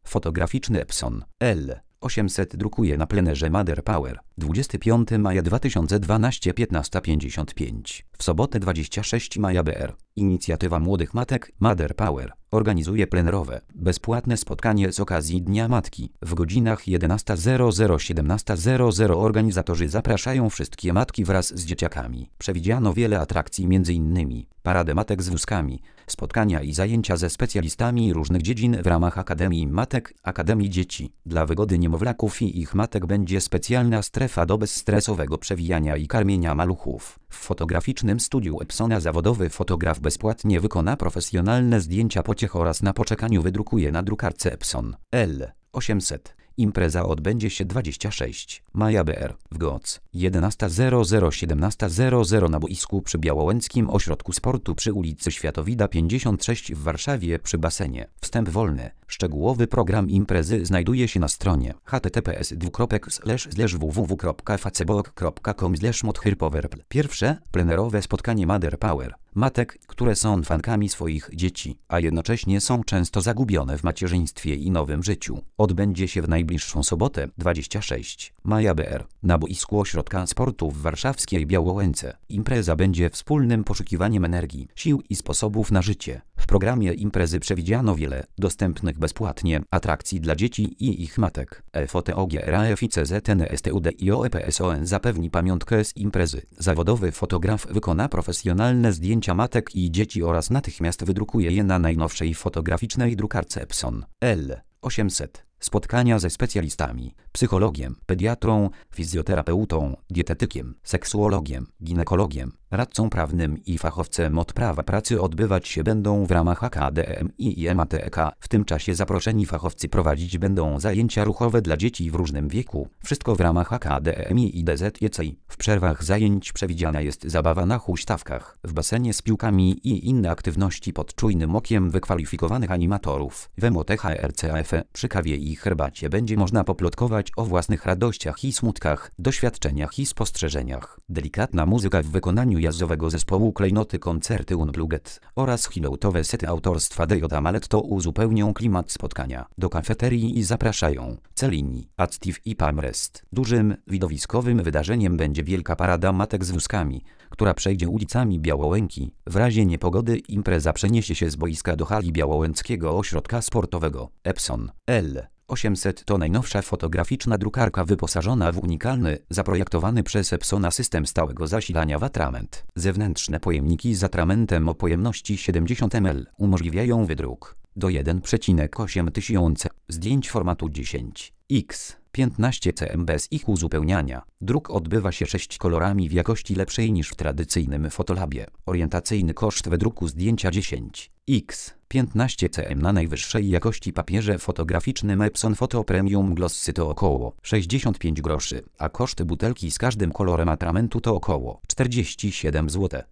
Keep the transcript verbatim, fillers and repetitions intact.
Fotograficzny Epson L osiemset drukuje na plenerze Mother Power. dwudziestego piątego maja dwa tysiące dwunastego, piętnasta pięćdziesiąt pięć. W sobotę dwudziestego szóstego maja B R. Inicjatywa Młodych Matek Mother Power organizuje plenerowe, bezpłatne spotkanie z okazji Dnia Matki. W godzinach jedenasta zero zero do siedemnasta zero zero organizatorzy zapraszają wszystkie matki wraz z dzieciakami. Przewidziano wiele atrakcji, m.in. paradę matek z wózkami, spotkania i zajęcia ze specjalistami różnych dziedzin w ramach Akademii Matek, Akademii Dzieci. Dla wygody niemowlaków i ich matek będzie specjalna strefa do bezstresowego przewijania i karmienia maluchów. W fotograficznym studiu Epsona zawodowy fotograf bezpłatnie wykona profesjonalne zdjęcia pociech oraz na poczekaniu wydrukuje na drukarce Epson L osiemset. Impreza odbędzie się dwudziestego szóstego maja B R w Goc. jedenasta zero zero do siedemnasta zero zero na boisku przy Białołęckim Ośrodku Sportu przy ulicy Światowida pięćdziesiąt sześć w Warszawie przy basenie. Wstęp wolny. Szczegółowy program imprezy znajduje się na stronie h t t p s dwukropek slash slash w w w kropka facebook kropka com slash modhyrpowerpl. Pierwsze plenerowe spotkanie Mother Power matek, które są fankami swoich dzieci, a jednocześnie są często zagubione w macierzyństwie i nowym życiu, odbędzie się w najbliższą sobotę dwudziestego szóstego maja B R na boisku Ośrodka Sportu w warszawskiej Białołęce. Impreza będzie wspólnym poszukiwaniem energii, sił i sposobów na życie. W programie imprezy przewidziano wiele dostępnych bezpłatnie atrakcji dla dzieci i ich matek. FOTOGRAFICZNSTUDIOEPSON zapewni pamiątkę z imprezy. Zawodowy fotograf wykona profesjonalne zdjęcia matek i dzieci oraz natychmiast wydrukuje je na najnowszej fotograficznej drukarce Epson L osiemset. Spotkania ze specjalistami, psychologiem, pediatrą, fizjoterapeutą, dietetykiem, seksuologiem, ginekologiem, radcą prawnym i fachowcem od prawa pracy odbywać się będą w ramach Akademii i M A T E K. W tym czasie zaproszeni fachowcy prowadzić będą zajęcia ruchowe dla dzieci w różnym wieku. Wszystko w ramach Akademii i D Z J C I. W przerwach zajęć przewidziana jest zabawa na huśtawkach, w basenie z piłkami i inne aktywności pod czujnym okiem wykwalifikowanych animatorów. W M O T H R C A F przy kawie i herbacie będzie można poplotkować o własnych radościach i smutkach, doświadczeniach i spostrzeżeniach. Delikatna muzyka w wykonaniu jazzowego zespołu Klejnoty, koncerty Unplugged oraz chilloutowe sety autorstwa Dejoda Maletto uzupełnią klimat spotkania. Do kafeterii i zapraszają Celini, Active i Pamrest. Dużym, widowiskowym wydarzeniem będzie wielka parada matek z wózkami, która przejdzie ulicami Białołęki. W razie niepogody impreza przeniesie się z boiska do hali Białołęckiego Ośrodka Sportowego. Epson L osiemset to najnowsza fotograficzna drukarka wyposażona w unikalny, zaprojektowany przez Epsona system stałego zasilania w atrament. Zewnętrzne pojemniki z atramentem o pojemności siedemdziesiąt mililitrów umożliwiają wydruk do jeden przecinek osiem tysiąca zdjęć formatu dziesięć na piętnaście centymetrów bez ich uzupełniania. Druk odbywa się sześć kolorami w jakości lepszej niż w tradycyjnym Fotolabie. Orientacyjny koszt wydruku zdjęcia dziesięć na piętnaście centymetrów na najwyższej jakości papierze fotograficznym Epson Photo Premium Glossy to około sześćdziesiąt pięć groszy, a koszt butelki z każdym kolorem atramentu to około czterdzieści siedem złotych.